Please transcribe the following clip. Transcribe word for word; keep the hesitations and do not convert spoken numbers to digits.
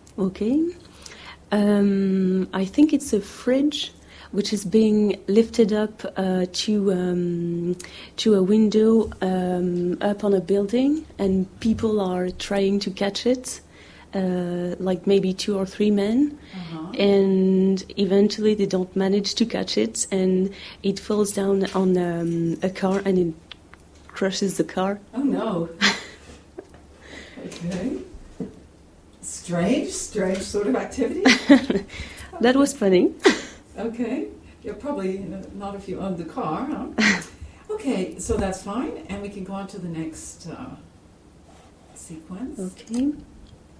Okay. Um, I think it's a fridge which is being lifted up uh, to um, to a window um, up on a building, and people are trying to catch it, uh, like maybe two or three men, uh-huh. and eventually they don't manage to catch it, and it falls down on um, a car and it crushes the car. Oh no. Okay. Strange, strange sort of activity. That was funny. Okay. Yeah, probably not if you owned the car, huh? Okay, so that's fine, and we can go on to the next uh, sequence. Okay.